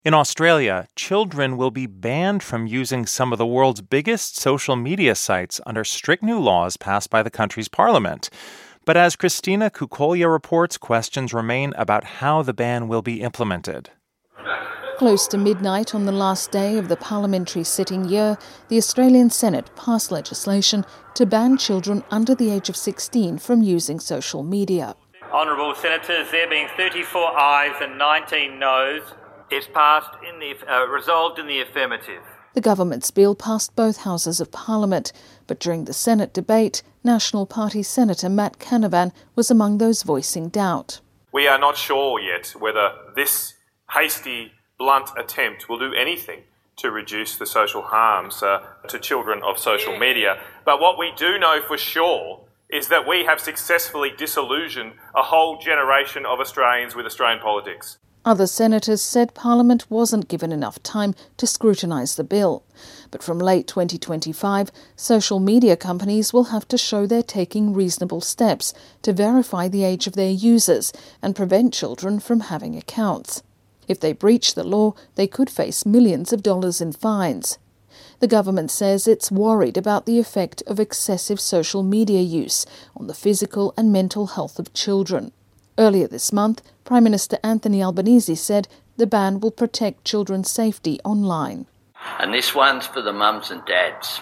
In Australia, children will be banned from using some of the world's biggest social media sites under strict new laws passed by the country's parliament. But as Christina Kukolya reports, questions remain about how the ban will be implemented. Close to midnight on the last day of the parliamentary sitting year, the Australian Senate passed legislation to ban children under the age of 16 from using social media. Honourable Senators, there being 34 ayes and 19 noes, it's passed resolved in the affirmative. The government's bill passed both houses of Parliament, but during the Senate debate, National Party Senator Matt Canavan was among those voicing doubt. We are not sure yet whether this hasty, blunt attempt will do anything to reduce the social harms to children of social media. But what we do know for sure is that we have successfully disillusioned a whole generation of Australians with Australian politics. Other senators said Parliament wasn't given enough time to scrutinise the bill. But from late 2025, social media companies will have to show they're taking reasonable steps to verify the age of their users and prevent children from having accounts. If they breach the law, they could face millions of dollars in fines. The government says it's worried about the effect of excessive social media use on the physical and mental health of children. Earlier this month, Prime Minister Anthony Albanese said the ban will protect children's safety online. And this one's for the mums and dads.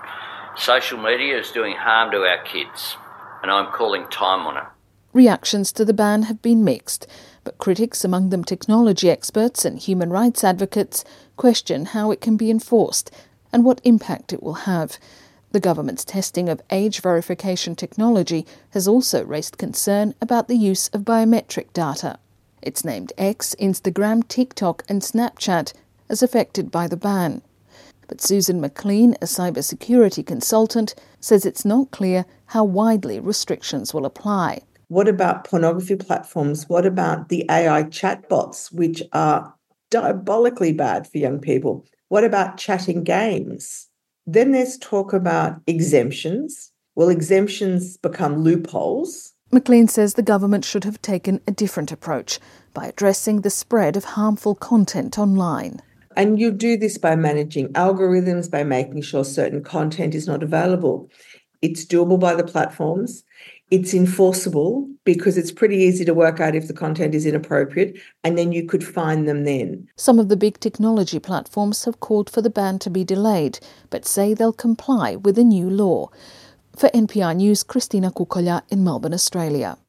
Social media is doing harm to our kids, and I'm calling time on it. Reactions to the ban have been mixed, but critics, among them technology experts and human rights advocates, question how it can be enforced and what impact it will have. The government's testing of age verification technology has also raised concern about the use of biometric data. It's named X, Instagram, TikTok and Snapchat as affected by the ban. But Susan McLean, a cybersecurity consultant, says it's not clear how widely restrictions will apply. What about pornography platforms? What about the AI chatbots, which are diabolically bad for young people? What about chatting games? Then there's talk about exemptions. Will exemptions become loopholes? McLean says the government should have taken a different approach by addressing the spread of harmful content online. And you do this by managing algorithms, by making sure certain content is not available. It's doable by the platforms. It's enforceable because it's pretty easy to work out if the content is inappropriate, and then you could fine them then. Some of the big technology platforms have called for the ban to be delayed, but say they'll comply with the new law. For NPR News, Christina Kukolya in Melbourne, Australia.